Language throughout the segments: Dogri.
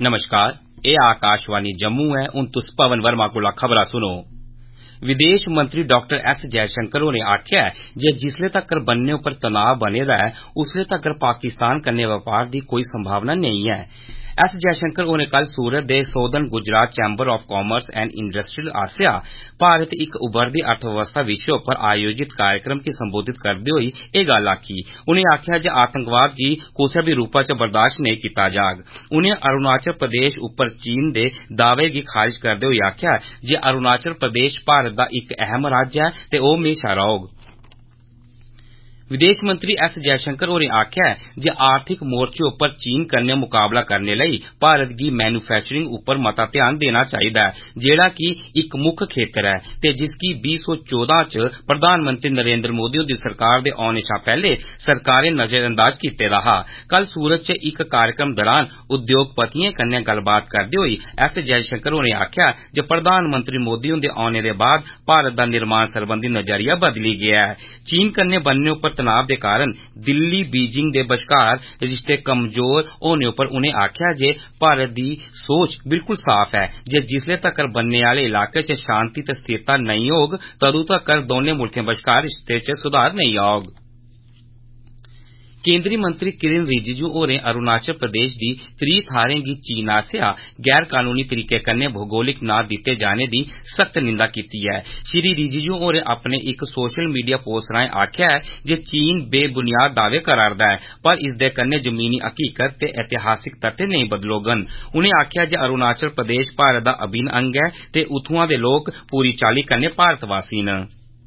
नमस्कार, एह् आकाशवाणी जम्मू ऐ। हुण तुस पवन वर्मा कोला खबरां सुनो। विदेश मंत्री डॉक्टर एस जयशंकर होरें आखेआ ऐ जे जिसले तक्कर बन्ने उप्पर तनाव बने दा ऐ उसले तक्कर पाकिस्तान कन्नै बपार दी कोई संभावना नेईं ऐ। एस जयशंकर होरें कल सूरत दे Southern Gujarat Chamber of Commerce and Industry आसेआ भारत इक उभरदी अर्थव्यवस्था विशे उप्पर आयोजित कार्यक्रम गी संबोधित करदे होई एह् गल्ल आखी। उनें आखेआ जे आतंकवाद गी कुसै बी रूपा च बर्दाश्त नेईं कीता जाग। उनें अरुणाचल प्रदेश उप्पर चीन दे दावे गी खारिज करदे होई आखेआ जे अरुणाचल प्रदेश भारत दा इक अहम राज्य ऐ ते ओह् म्हेशा रौह्ग। विदेश मंत्री एस जयशंकर होरें आखेआ जे आर्थिक मोर्चे उप्पर चीन कन्नै मुकाबला करने लेई भारत गी मैन्युफैक्चरिंग उप्पर मता ध्यान देना चाहिदा ऐ, जेह्ड़ा कि इक मुक्ख खेतर ऐ ते जिसगी 2014 च प्रधानमंत्री नरेंद्र मोदी हुंदी सरकार दे औने शा पैह्ले सरकारें नजरअंदाज कीते दा हा। कल सूरत च इक कार्यक्रम दौरान उद्योगपतियें कन्नै गल्लबात करदे होई एस जयशंकर होरें आखेआ जे प्रधानमंत्री मोदी हुंदे औने दे बाद भारत दा निर्माण सरबंधी नजरिया बदली गेआ ऐ। चीन कन्नै बन्ने उप्पर तनाव दे कारण दिल्ली बीजिंग दे बश्कार रिश्ते कमजोर होने उप्पर उनें आखेआ जे भारत दी सोच बिल्कुल साफ ऐ जे जिसले तक्कर बन्ने आले इलाके च शांति ते स्थिरता नेईं होग तदूं तक्कर दौनें मुल्खें बश्कार रिश्ते च सुधार नेईं औग। केंद्रीय मंत्री किरण रिजिजू होरें अरुणाचल प्रदेश दी 3 थाह्रें गी चीन आसेआ गैर कानूनी तरीके कन्नै भौगोलिक नां दित्ते जाने दी सख्त निंदा कीती ऐ। श्री रिजिजू होरें अपने इक सोशल मीडिया पोस्ट राएं आखेआ ऐ जे चीन बेबुनियाद दावे करा'रदा ऐ पर इसदे कन्नै जमीनी हकीकत ते ऐतिहासिक तत्थ नेईं बदलोगन। उनें आखेआ जे अरुणाचल प्रदेश भारत दा अभिन्न अंग ऐ ते उत्थुआं दे लोक पूरी चाल्ली कन्नै भारतवासी न।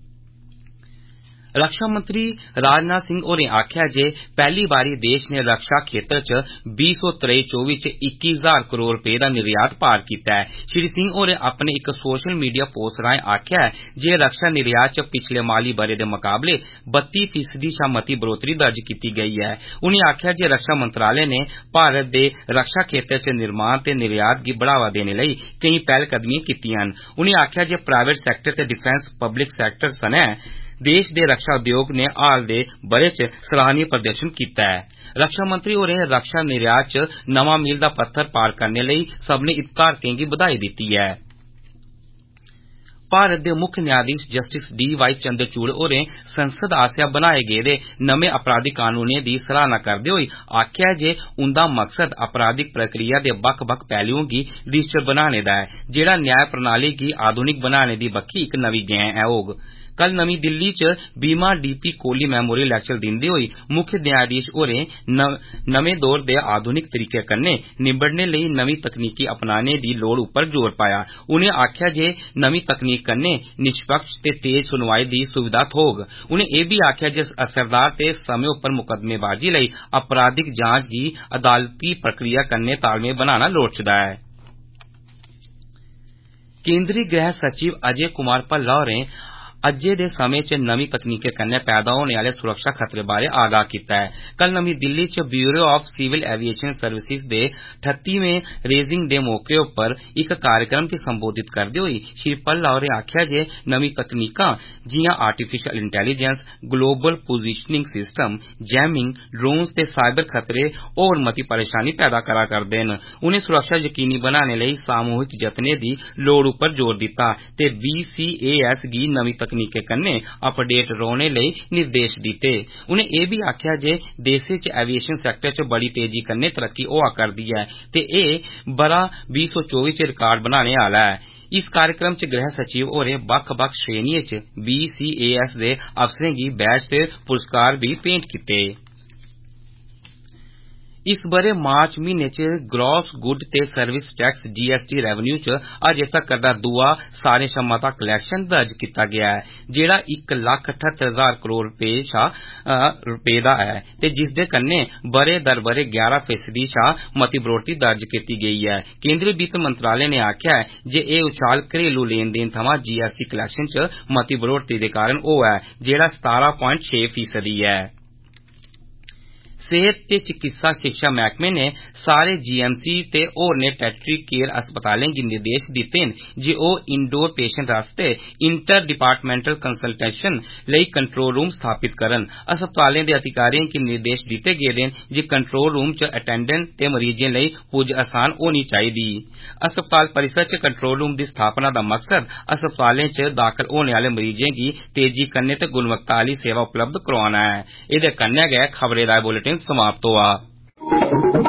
रक्षा मंत्री राजनाथ सिंह होरें आखेआ जे पैह्ली बारी देश ने रक्षा खेतर च 2023-24 च 21,000 करोड़ रपेऽ दा निर्यात पार कीता ऐ। श्री सिंह होरें अपने इक सोशल मीडिया पोस्ट राएं आखेआ जे रक्षा निर्यात च पिछले माली ब'रे दे मकाबले 32% शा मती बढ़ोतरी दर्ज कीती गेई ऐ। उनें आखेआ जे रक्षा मंत्रालय ने भारत दे रक्षा खेतर च निर्माण ते निर्यात गी बढ़ावा देने लेई केईं पैह्लकदमियां कीतियां न। उनें आखेआ जे प्राइवेट सैक्टर ते डिफेंस पब्लिक सैक्टर सनै देश दे रक्षा उद्योग ने हाल दे ब'रे च सराहनीय प्रदर्शन कीता ऐ। रक्षा मंत्री होरें रक्षा निर्यात च नमां मील दा पत्थर पार करने लेई सब्भनें हितधारकें गी बधाई दित्ती ऐ। भारत दे मुक्ख न्यायाधीश जस्टिस डी.वाई. चंद्रचूड़ होरें संसद आसेआ बनाए गेदे नमें आपराधिक कानूनें दी सराहना करदे होई आखेआ जे उंदा मकसद आपराधिक प्रक्रिया दे बक्ख-बक्ख पैह्लुएं गी डिजिटल बनाने दा ऐ, जेह्ड़ा न्याय प्रणाली गी आधुनिक बनाने दी बक्खी इक नमीं गैं होग। कल नमीं दिल्ली च बीमा डी.पी. कोहली मेमोरियल लेक्चर दिंदे होई मुक्ख न्यायाधीश होरें नमें दौर दे आधुनिक तरीके कन्नै निब्बड़ने लेई नमीं तकनीकी अपनाने दी लोड़ उप्पर जोर पाया। उनें आखेआ जे नमीं तकनीक कन्नै निष्पक्ष ते तेज सुनवाई दी सुविधा थ्होग। उनें एह् बी आखेआ जे असरदार ते समें उप्पर मुकदमेबाजी लेई आपराधिक जांच गी अदालती प्रक्रिया कन्नै तालमेल बनाना लोड़चदा ऐ। केंद्री गृह सचिव अजय कुमार भल्ला होरें अज्जै दे समें च नमीं तकनीकें कन्नै पैदा होने आह्ले सुरक्षा खतरे बारै आगाह कीता ऐ। कल नमीं दिल्ली च Bureau of Civil Aviation Services दे 38वें रेजिंग डे मौके उप्पर इक कार्यक्रम गी संबोधित करदे होई श्री भल्ला होरें आखेआ जे नमीं तकनीकां जिआं artificial intelligence, global positioning system, jamming, drones ते साइबर खतरे होर मती परेशानी पैदा करा करदे न। उनें सुरक्षा यकीनी बनाने लेई सामूहिक जतनें दी लोड़ उप्पर जोर दित्ता ते BCAS गी नमीं तकनीकें कन्नै अपडेट रौह्ने लेई निर्देश दित्ते। उनें एह् बी आखेआ जे देसै च एविएशन सैक्टर च बड़ी तेजी कन्नै तरक्की होआ करदी ऐ ते एह् ब'रा 2024 च रिकार्ड बनाने आह्ला ऐ। इस कार्यक्रम च गृह सचिव होरें बक्ख-बक्ख श्रेणिएं च BCAS दे अफसरें गी बैज ते पुरस्कार बी भेंट कीते। इस ब'रे मार्च म्हीने च ग्रॉस गुड ते सर्विस टैक्स GST रेवेन्यू च अजें तक्कर दा दूआ सारें शा मता कलैक्शन दर्ज कीता गेआ ऐ, जेह्ड़ा 1,78,000 करोड़ रपेऽ दा ऐ ते जिसदे कन्नै ब'रे दर ब'रे 11% शा मती बढ़ोतरी दर्ज कीती गेई ऐ। केंद्री वित्त मंत्रालय ने आखेआ ऐ जे एह् उछाल घरेलू लेन-देन थमां GST कलैक्शन च मती बढ़ोतरी दे कारण होआ ऐ, जेह्ड़ा 17.6% ऐ। सेहत ते चिकित्सा शिक्षा मैह्कमे ने सारे GMC ते होरनें टैरिटरी केयर अस्पतालें गी निर्देश दित्ते न जे ओह् इंडोर पेशेंट आस्तै इंटर डिपार्टमेंटल कंसल्टेशन लेई कंट्रोल रूम स्थापित करन। अस्पतालें दे अधिकारिएं गी निर्देश दित्ते गेदे न जे कंट्रोल रूम च अटेंडेंट ते मरीजें लेई पुज्ज आसान होनी चाहिदी। अस्पताल परिसर च कंट्रोल रूम दी स्थापना दा मकसद अस्पतालें च दाखल होने आह्ले मरीजें गी तेजी कन्नै ते गुणवत्ता आह्ली सेवा उपलब्ध करोआना ऐ। एह्दे कन्नै गै खबरें दा बुलेटिन समाप्त होआ।